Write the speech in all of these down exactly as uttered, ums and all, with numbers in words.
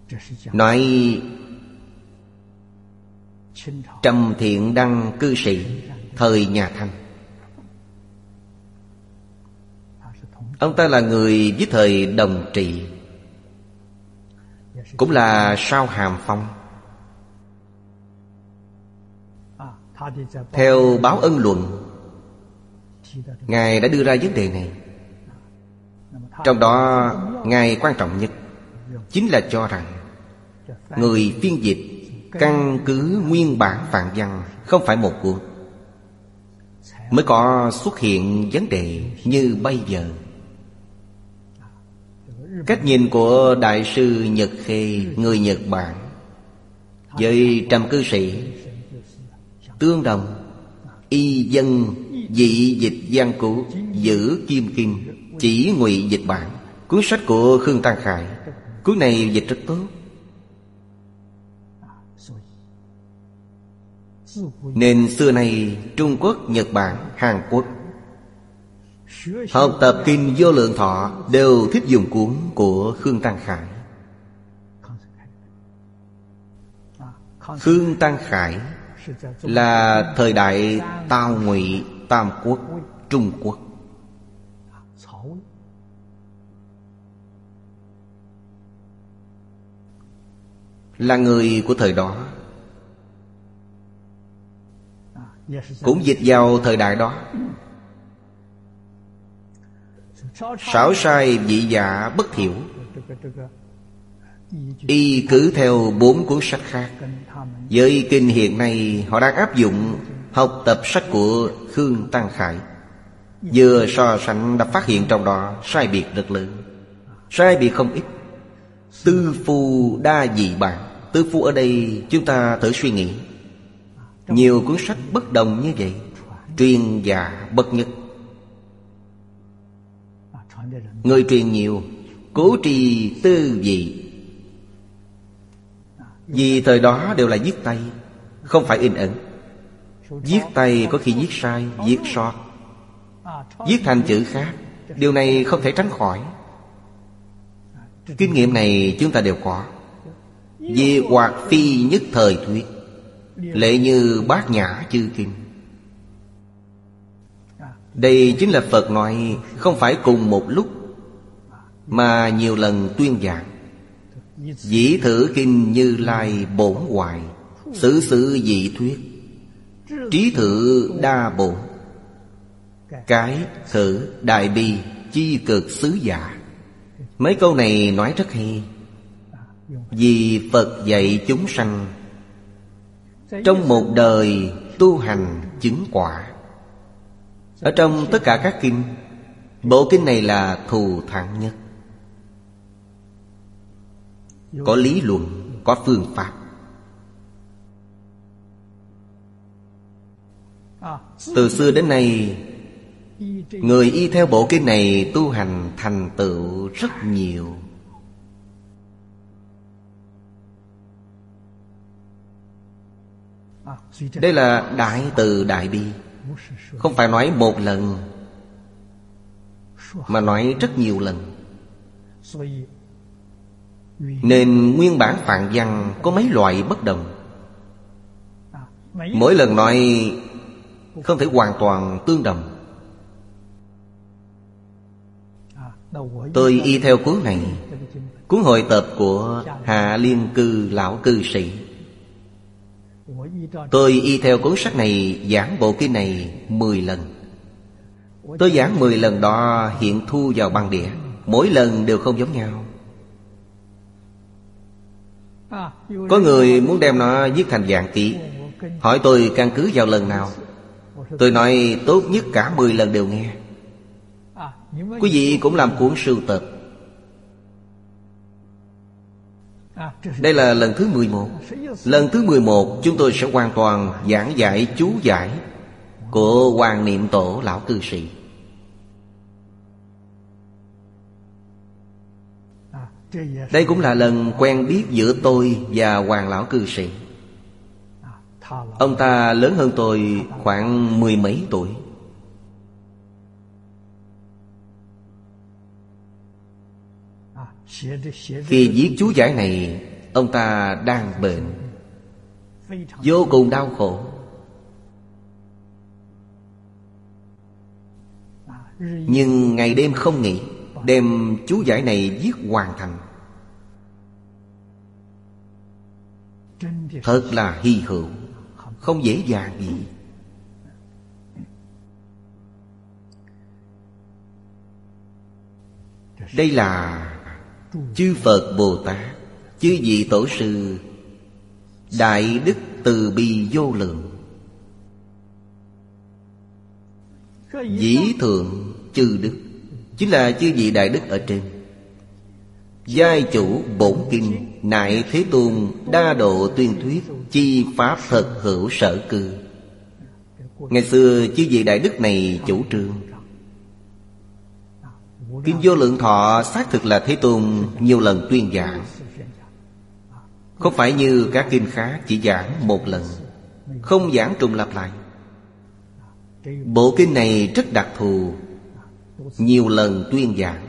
nói Trầm Thiện Đăng cư sĩ thời nhà Thanh. Ông ta là người với thời đồng trị, cũng là sao Hàm Phong. Theo báo Ân Luận, Ngài đã đưa ra vấn đề này. Trong đó Ngài quan trọng nhất chính là cho rằng người phiên dịch căn cứ nguyên bản Phạn văn, không phải một cuốn, mới có xuất hiện vấn đề như bây giờ. Cách nhìn của Đại sư Nhật Khê, người Nhật Bản, với Trầm cư sĩ tương đồng. Y dân dị dịch Giang Cú, giữ Kim Kim, chỉ ngụy dịch bản. Cuốn sách của Khương Tăng Khải, cuốn này dịch rất tốt. Nên xưa nay Trung Quốc, Nhật Bản, Hàn Quốc học tập kinh Vô Lượng Thọ đều thích dùng cuốn của Khương Tăng Khải. Khương Tăng Khải là thời đại Tào Ngụy Tam Quốc Trung Quốc. Là người của thời đó, cũng dịch vào thời đại đó. Sảo sai dị dạ bất thiểu. Y cứ theo bốn cuốn sách khác. Với kinh hiện nay họ đang áp dụng học tập sách của Khương Tăng Khải. Vừa so sánh đã phát hiện trong đó sai biệt rất lớn. Sai biệt không ít. Tư phu đa dị bản. Tư phu ở đây chúng ta thử suy nghĩ. Nhiều cuốn sách bất đồng như vậy, truyền dạ bất nhất. Người truyền nhiều, cố trì tư vị. Vì thời đó đều là viết tay, không phải in ấn. Viết tay có khi viết sai, viết sót, viết thành chữ khác. Điều này không thể tránh khỏi. Kinh nghiệm này chúng ta đều có. Vì hoặc phi nhất thời thuyết, lệ như Bát Nhã chư kinh. Đây chính là Phật nói không phải cùng một lúc, mà nhiều lần tuyên giảng. Dĩ thử kinh Như Lai bổn hoài, xử sự dị thuyết, trí thử đa bổn, cái thử đại bi chi cực xứ giả. Mấy câu này nói rất hay. Vì Phật dạy chúng sanh trong một đời tu hành chứng quả. Ở trong tất cả các kinh, bộ kinh này là thù thắng nhất. Có lý luận, có phương pháp. Từ xưa đến nay, người y theo bộ kinh này tu hành thành tựu rất nhiều. Đây là đại từ đại bi, không phải nói một lần, mà nói rất nhiều lần. Nên nguyên bản Phạn văn có mấy loại bất đồng. Mỗi lần nói không thể hoàn toàn tương đồng. Tôi y theo cuốn này, cuốn hội tập của Hạ Liên Cư lão cư sĩ. Tôi y theo cuốn sách này giảng bộ kinh này mười lần. Tôi giảng mười lần đó hiện thu vào băng đĩa. Mỗi lần đều không giống nhau. Có người muốn đem nó viết thành dạng ký, hỏi tôi căn cứ vào lần nào. Tôi nói tốt nhất cả mười lần đều nghe. Quý vị cũng làm cuốn sưu tập. Đây là lần thứ mười một. Lần thứ mười một chúng tôi sẽ hoàn toàn giảng giải chú giải của Hoàng Niệm Tổ lão cư sĩ. Đây cũng là lần quen biết giữa tôi và Hoàng lão cư sĩ. Ông ta lớn hơn tôi khoảng mười mấy tuổi. Khi viết chú giải này, ông ta đang bệnh, vô cùng đau khổ. Nhưng ngày đêm không nghỉ, đem chú giải này viết hoàn thành. Thật là hy hữu, không dễ dàng gì. Đây là chư Phật Bồ Tát, chư vị Tổ sư đại đức từ bi vô lượng, dĩ thượng chư đức, chính là chư vị đại đức ở trên. Giai chủ bổn kinh, nại Thế Tôn đa độ tuyên thuyết, chi pháp thật hữu sở cư. Ngày xưa chư vị đại đức này chủ trương. Kinh Vô Lượng Thọ xác thực là Thế Tôn nhiều lần tuyên giảng, không phải như các kinh khác chỉ giảng một lần, không giảng trùng lặp lại. Bộ kinh này rất đặc thù, nhiều lần tuyên giảng.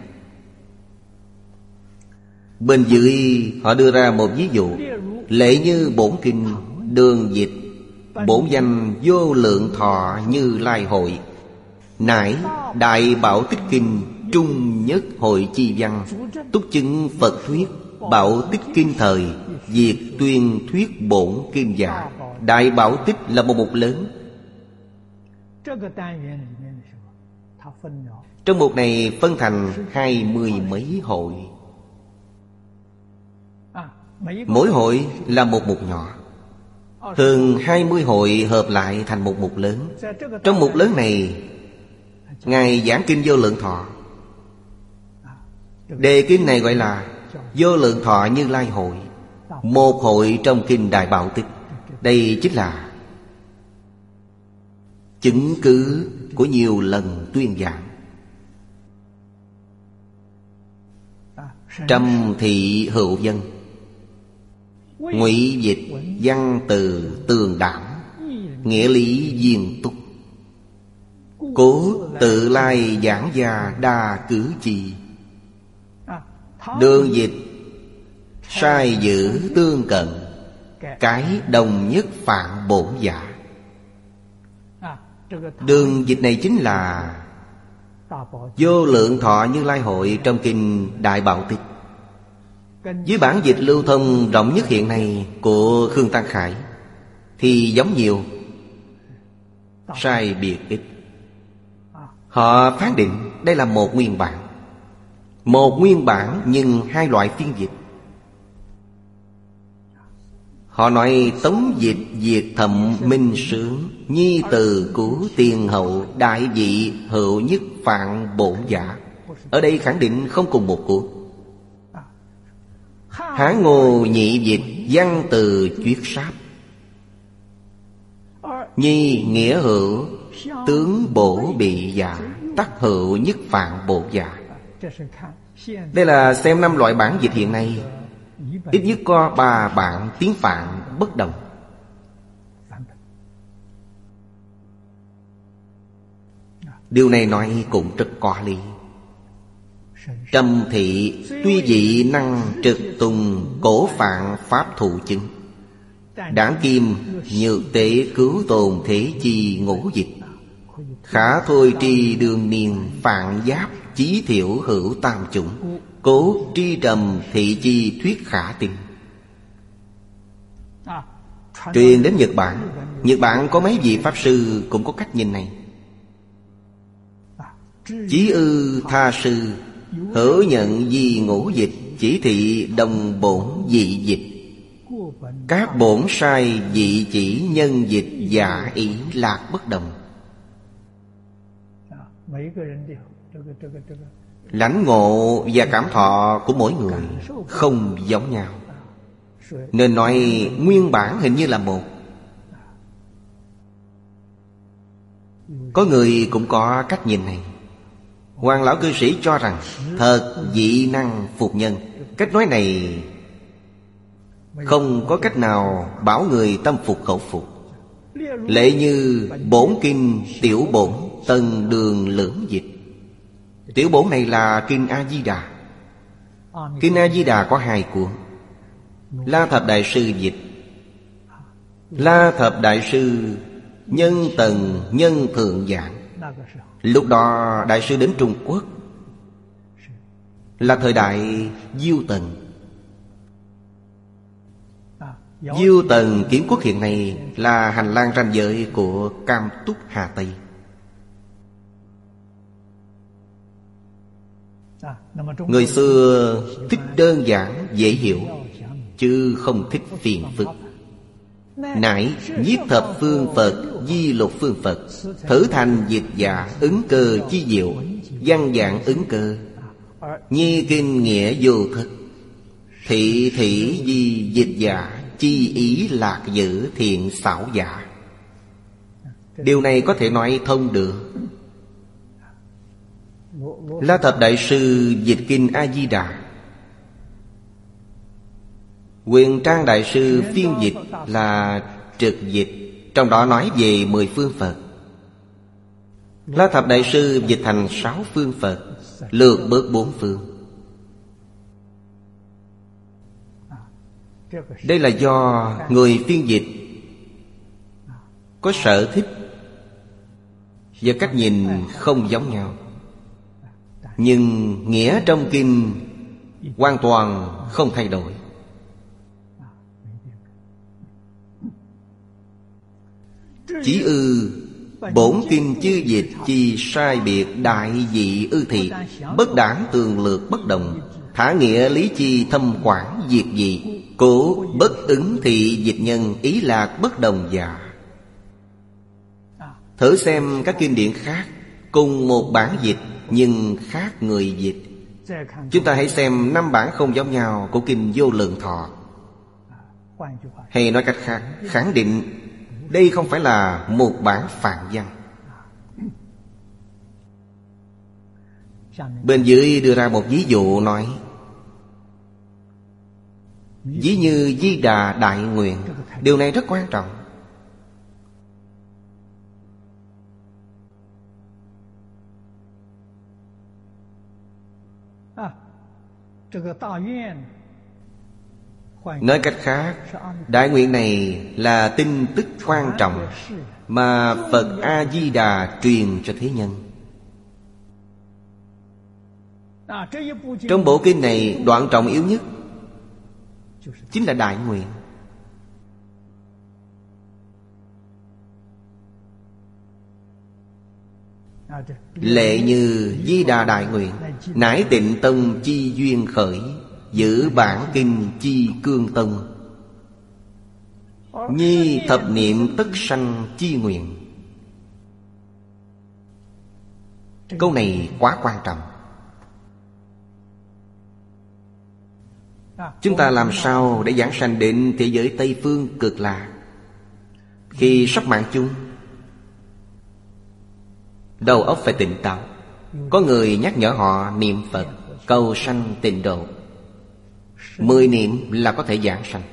Bên dưới họ đưa ra một ví dụ, lệ như bổn kinh đường dịch, bổn danh Vô Lượng Thọ Như Lai Hội, nải Đại Bảo Tích Kinh trung nhất hội chi văn, túc chứng Phật thuyết, Bảo Tích Kinh thời, diệt tuyên thuyết bổn kinh giả. Đại Bảo Tích là một mục lớn. Trong mục này phân thành hai mươi mấy hội, mỗi hội là một mục nhỏ. Hơn hai mươi hội hợp lại thành một mục lớn. Trong mục lớn này, Ngài giảng kinh Vô Lượng Thọ. Đề kinh này gọi là Vô Lượng Thọ Như Lai Hội, một hội trong kinh Đại Bảo Tích. Đây chính là chứng cứ của nhiều lần tuyên giảng. Trăm thị hữu dân, ngụy dịch văn từ tường đảm, nghĩa lý viên túc, cố tự lai giảng gia đa cử chi. Đường dịch sai giữ tương cận, cái đồng nhất phạn bổn giả. Đường dịch này chính là Vô Lượng Thọ Như Lai Hội trong kinh Đại Bảo Tích. Với bản dịch lưu thông rộng nhất hiện nay của Khương Tăng Khải thì giống nhiều, sai biệt ít. Họ phán định đây là một nguyên bản, một nguyên bản nhưng hai loại phiên dịch. Họ nói tống dịch diệt thậm minh sướng, nhi từ cứu tiền hậu, đại vị hữu nhất phạn bổn giả. Ở đây khẳng định không cùng một cuốn. Hán Ngô nhị dịch văn từ chuyết sáp, nhi nghĩa hữu tướng bổ bị giả, tắc hữu nhất phạn bổ giả. Đây là xem năm loại bản dịch hiện nay, ít nhất có ba bản tiếng Phạn bất đồng. Điều này nói cũng rất có lý. Trầm thị tuy dị năng trực tùng, cổ phạn pháp thụ chứng, đảng kim nhược tế cứu tồn thế chi ngũ dịch, khả thôi tri đường niên phạn giáp chí thiểu hữu tam chủng, cố tri trầm thị chi thuyết khả tin. Truyền đến Nhật Bản, Nhật Bản có mấy vị Pháp Sư cũng có cách nhìn này. Chí ư tha sư hữu nhận di ngũ dịch, chỉ thị đồng bổn dị dịch, các bổn sai dị chỉ nhân dịch giả ý lạc bất đồng. Lãnh ngộ và cảm thọ của mỗi người không giống nhau, nên nói nguyên bản hình như là một. Có người cũng có cách nhìn này. Hoàng lão cư sĩ cho rằng thật dị năng phục nhân. Cách nói này không có cách nào bảo người tâm phục khẩu phục. Lệ như bổn kinh tiểu bổn tân đường lưỡng dịch. Tiểu bổn này là kinh A Di Đà. Kinh A Di Đà có hai cuốn. La Thập Đại Sư dịch. La Thập Đại Sư nhân tần nhân thượng giảng. Lúc đó Đại sư đến Trung Quốc là thời đại Diêu Tần. Diêu Tần Kiến Quốc hiện nay là hành lang ranh giới của Cam Túc Hà Tây. Người xưa thích đơn giản dễ hiểu, chứ không thích phiền phức. Nãi nhiếp thập phương Phật, di lục phương Phật, thử thành dịch giả, ứng cơ chi diệu, văn dạng ứng cơ, nhi kinh nghĩa vô thức, thị thị di dịch giả, chi ý lạc giữ thiện xảo giả. Điều này có thể nói thông được. La Thập Đại Sư dịch kinh A-di-đà, Quyền Trang Đại Sư phiên dịch là trực dịch, trong đó nói về mười phương Phật. La Thập Đại Sư dịch thành sáu phương Phật, lược bớt bốn phương. Đây là do người phiên dịch có sở thích và cách nhìn không giống nhau, nhưng nghĩa trong kinh hoàn toàn không thay đổi. Chỉ ư bổn kinh chư dịch chi sai biệt đại dị ư thị, bất đảng tường lược bất đồng, thả nghĩa lý chi thâm quản diệt dị, cố bất ứng thị dịch nhân ý lạc bất đồng giả. Thử xem các kinh điển khác cùng một bản dịch nhưng khác người dịch. Chúng ta hãy xem năm bản không giống nhau của kinh Vô Lượng Thọ. Hay nói cách khác, khẳng định đây không phải là một bản phạn văn. Bên dưới đưa ra một ví dụ nói, ví như Di Đà Đại Nguyện. Điều này rất quan trọng. Nói cách khác, đại nguyện này là tin tức quan trọng mà Phật A-di-đà truyền cho thế nhân. Trong bộ kinh này, đoạn trọng yếu nhất chính là đại nguyện. Lệ như Di Đà Đại Nguyện, nải Tịnh Tông chi duyên khởi, giữ bản kinh chi cương tông, nhi thập niệm tất sanh chi nguyện. Câu này quá quan trọng. Chúng ta làm sao để giảng sanh đến thế giới Tây Phương Cực Lạc? Khi sắp mạng chung, đầu óc phải tỉnh táo. Có người nhắc nhở họ niệm Phật, cầu sanh tịnh độ. Mười niệm là có thể giảng sanh.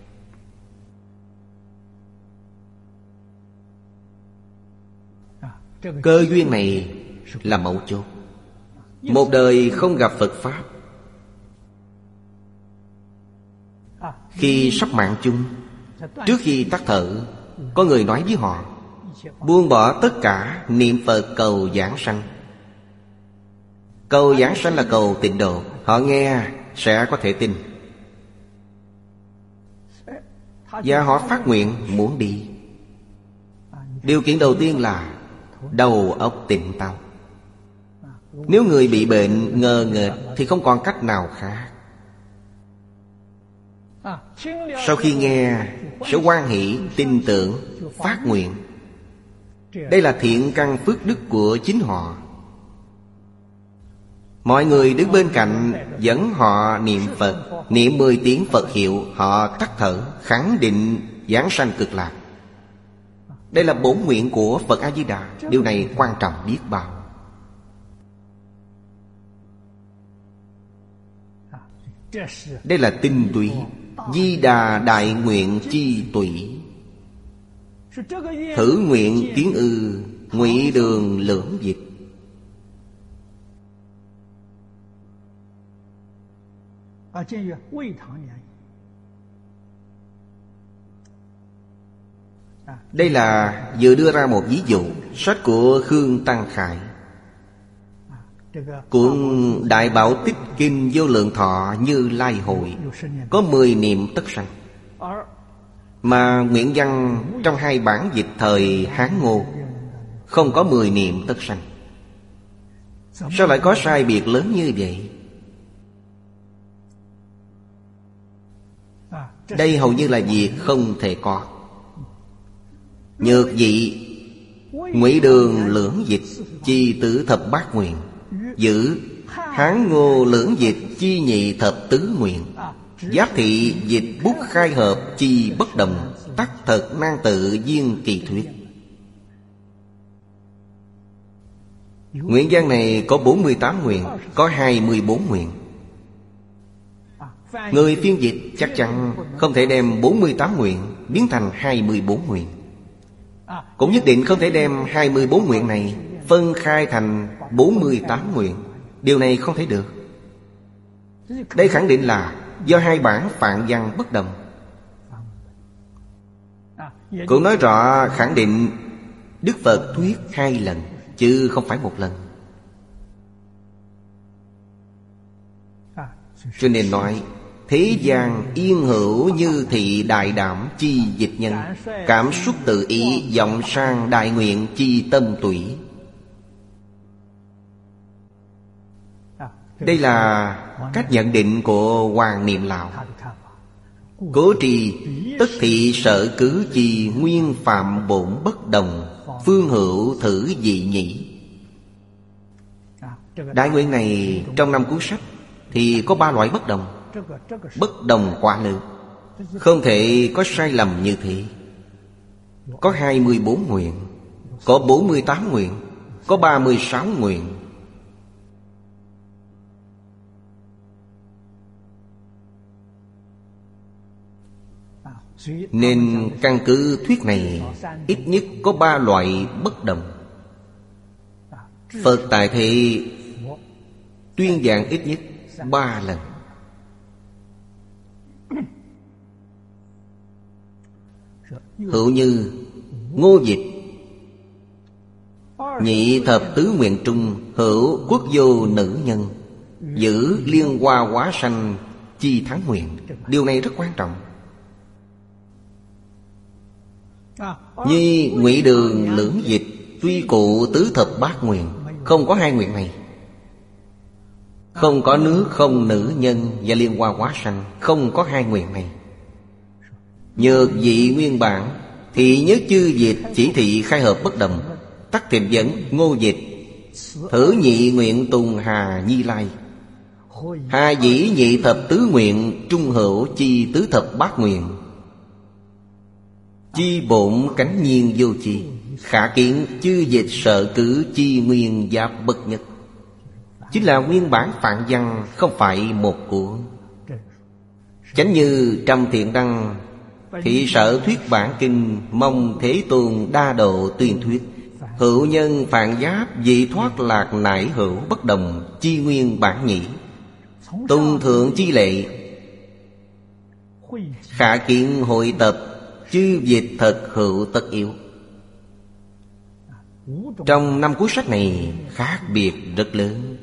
Cơ duyên này là mấu chốt. Một đời không gặp Phật Pháp, khi sắp mạng chung, trước khi tắt thở, có người nói với họ buông bỏ tất cả, niệm Phật cầu giảng sanh. Cầu giảng sanh là cầu tịnh độ. Họ nghe sẽ có thể tin, và họ phát nguyện muốn đi. Điều kiện đầu tiên là đầu óc tỉnh táo. Nếu người bị bệnh ngờ nghệch thì không còn cách nào khác. Sau khi nghe sẽ hoan hỷ, tin tưởng, phát nguyện. Đây là thiện căn phước đức của chính họ. Mọi người đứng bên cạnh dẫn họ niệm Phật, niệm mười tiếng Phật hiệu, họ tắt thở, khẳng định giảng sanh cực lạc. Đây là bổn nguyện của Phật A-di-đà. Điều này quan trọng biết bao. Đây là tinh túy, Di Đà Đại Nguyện chi tụy. Thử nguyện kiến ư, ngụy đường lưỡng dịch. Đây là vừa đưa ra một ví dụ. Sách của Khương Tăng Khải, cuốn Đại Bảo Tích Kinh Vô Lượng Thọ Như Lai Hội có mười niệm tất sanh. Mà Nguyễn Văn trong hai bản dịch thời Hán Ngô không có mười niệm tất sanh. Sao lại có sai biệt lớn như vậy? Đây hầu như là việc không thể có. Nhược dị Ngụy Đường lưỡng dịch chi tử thập bát nguyện, giữ Hán Ngô lưỡng dịch chi nhị thập tứ nguyện, Giáp thị dịch bút khai hợp chi bất đồng, tắc thật nan tự viên kỳ thuyết. Nguyện văn này có bốn mươi tám nguyện, có hai mươi bốn nguyện. Người phiên dịch chắc chắn không thể đem bốn mươi tám nguyện biến thành hai mươi bốn nguyện. Cũng nhất định không thể đem hai mươi bốn nguyện này phân khai thành bốn mươi tám nguyện. Điều này không thể được. Đây khẳng định là do hai bản phạn văn bất đồng. Cũng nói rõ khẳng định Đức Phật thuyết hai lần, chứ không phải một lần. Cho nên nói thế gian yên hữu như thị đại đảm chi dịch nhân, cảm xúc tự ý vọng sang đại nguyện chi tâm tủy. Đây là cách nhận định của Hoàng Niệm Lão. Cố trì tất thị sở cứ chi nguyên phạm bổn bất đồng, phương hữu thử dị nhĩ. Đại nguyện này trong năm cuốn sách thì có ba loại bất đồng. Bất đồng quá lớn, không thể có sai lầm như thế. Có hai mươi bốn nguyện, có bốn mươi tám nguyện, có ba mươi sáu nguyện. Nên căn cứ thuyết này ít nhất có ba loại bất đồng. Phật tại thế tuyên giảng ít nhất ba lần. Hữu như Ngô dịch nhị thập tứ nguyện trung, hữu quốc vô nữ nhân, giữ liên hoa hóa sanh chi thắng nguyện. Điều này rất quan trọng. Như Ngụy Đường lưỡng dịch tuy cụ tứ thập bát nguyện, không có hai nguyện này. Không có nước, không nữ nhân và liên hoa hóa sanh, không có hai nguyện này. Nhược dị nguyên bản thì nhất chư dịch chỉ thị khai hợp bất đồng, tắc thiệm dẫn Ngô dịch thử nhị nguyện tùng hà Nhi Lai, hà dĩ nhị thập tứ nguyện trung hữu chi tứ thập bát nguyện, chi bổn cánh nhiên vô chi, khả kiến chư dịch sợ cứ chi nguyên giáp bất nhất. Chính là nguyên bản phạn văn, không phải một cuốn. Chánh như Trăm Thiện Đăng thị sở thuyết bản kinh, mong Thế Tôn đa độ tuyên thuyết. Hữu nhân phạn giáp dị thoát lạc nải hữu bất đồng, chi nguyên bản nhĩ. Tùng thượng chi lệ, khả kiện hội tập, chư dịch thật hữu tất yếu. Trong năm cuốn sách này khác biệt rất lớn,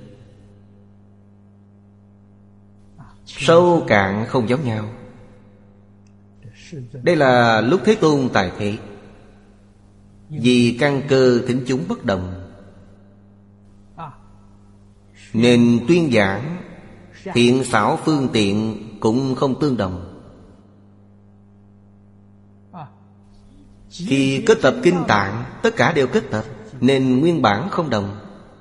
sâu cạn không giống nhau. Đây là lúc Thế Tôn tại thế, vì căn cơ thính chúng bất đồng, nên tuyên giảng thiện xảo phương tiện cũng không tương đồng. Khi kết tập kinh tạng, tất cả đều kết tập, nên nguyên bản không đồng.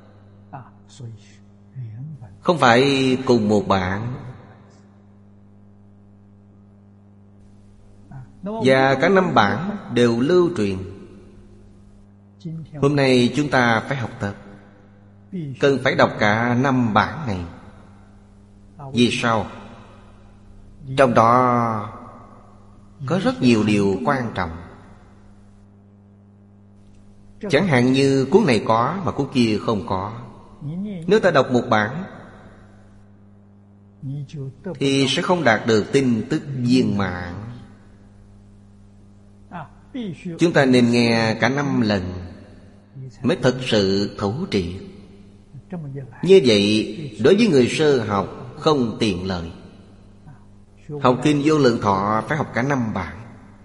Không phải cùng một bản. Và cả năm bản đều lưu truyền. Hôm nay chúng ta phải học tập, cần phải đọc cả năm bản này. Vì sao? Trong đó có rất nhiều điều quan trọng. Chẳng hạn như cuốn này có mà cuốn kia không có. Nếu ta đọc một bản thì sẽ không đạt được tin tức viên mãn. Chúng ta nên nghe cả năm lần mới thật sự thấu triệt. Như vậy đối với người sơ học không tiện lợi. Học kinh Vô Lượng Thọ phải học cả năm bản.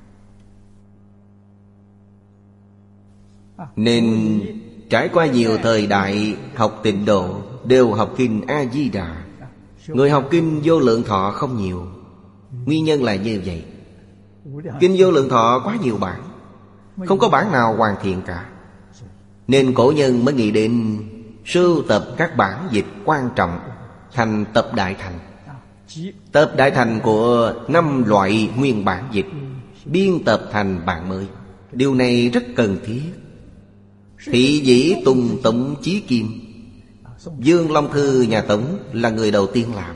Nên trải qua nhiều thời đại học Tịnh Độ đều học kinh A-di-đà. Người học kinh Vô Lượng Thọ không nhiều. Nguyên nhân là như vậy. Kinh Vô Lượng Thọ quá nhiều bản, không có bản nào hoàn thiện cả. Nên cổ nhân mới nghĩ đến sưu tập các bản dịch quan trọng thành tập đại thành. Tập đại thành của năm loại nguyên bản dịch biên tập thành bản mới. Điều này rất cần thiết. Thị Dĩ Tùng Tống Chí Kim, Dương Long Thư nhà Tống là người đầu tiên làm.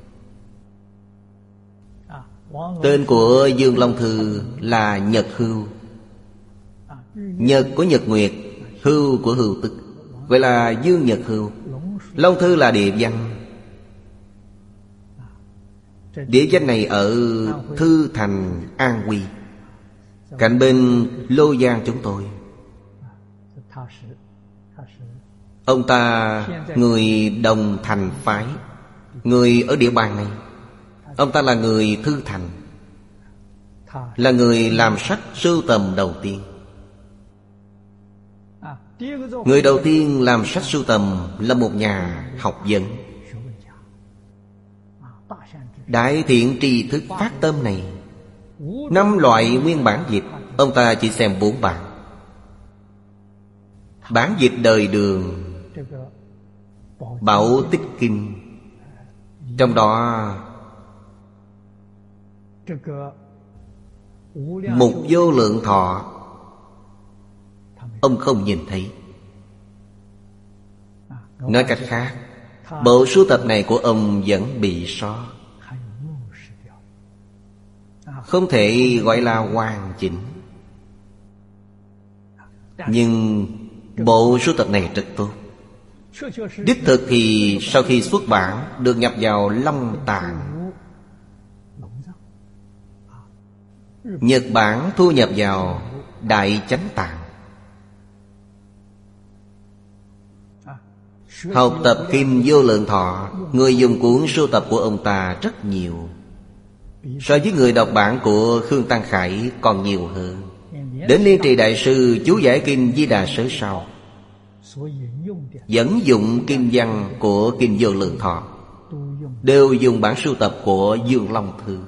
Tên của Dương Long Thư là Nhật Hưu. Nhật của Nhật Nguyệt, Hưu của Hưu Tức, vậy là Dương Nhật Hưu. Long Thư là địa danh. Địa danh này ở Thư Thành, An Huy, cạnh bên Lô Giang chúng tôi. Ông ta người Đồng Thành phái, người ở địa bàn này. Ông ta là người Thư Thành, là người làm sách sưu tầm đầu tiên. Người đầu tiên làm sách sưu tầm là một nhà học vấn. Đại thiện tri thức phát tâm này, năm loại nguyên bản dịch ông ta chỉ xem bốn bản. Bản dịch đời Đường, Bảo Tích Kinh, trong đó Mục Vô Lượng Thọ ông không nhìn thấy. Nói cách khác, bộ sưu tập này của ông vẫn bị sót, không thể gọi là hoàn chỉnh. Nhưng bộ sưu tập này rất tốt. Đích thực thì sau khi xuất bản được nhập vào Long Tạng. Nhật Bản thu nhập vào Đại Chánh Tạng. Học tập kinh Vô Lượng Thọ, người dùng cuốn sưu tập của ông ta rất nhiều. So với người đọc bản của Khương Tăng Khải còn nhiều hơn. Đến Liên Trì Đại Sư chú giải kinh Di Đà Sớ sau, dẫn dụng kinh văn của kinh Vô Lượng Thọ, đều dùng bản sưu tập của Dương Long Thư.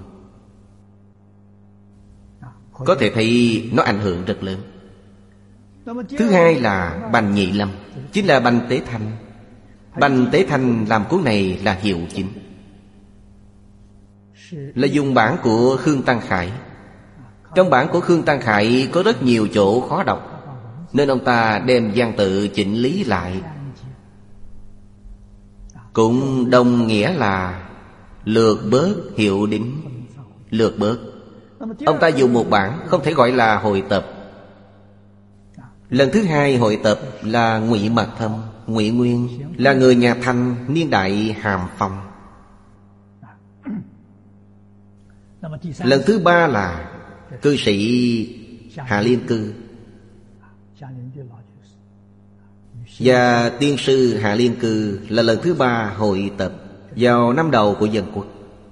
Có thể thấy nó ảnh hưởng rất lớn. Thứ hai là Bành Nhị Lâm, chính là Bành Tế Thanh. Bành Tế Thanh làm cuốn này là hiệu chính, là dùng bản của Khương Tăng Khải. Trong bản của Khương Tăng Khải có rất nhiều chỗ khó đọc, nên ông ta đem văn tự chỉnh lý lại. Cũng đồng nghĩa là lược bớt hiệu đính. Lược bớt, ông ta dùng một bản, không thể gọi là hội tập. Lần thứ hai hội tập là Ngụy Mật Thâm. Ngụy Nguyên là người nhà Thanh, niên đại Hàm Phong. Lần thứ ba là cư sĩ Hạ Liên Cư và tiên sư Hạ Liên Cư là lần thứ ba hội tập vào năm đầu của Dân Quốc.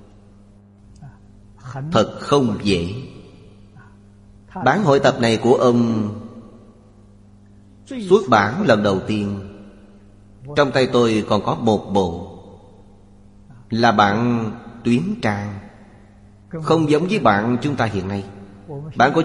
Thật không dễ. Bản hội tập này của ông xuất bản lần đầu tiên, trong tay tôi còn có một bộ, là bản tuyến trang, không giống với bản chúng ta hiện nay. Bản của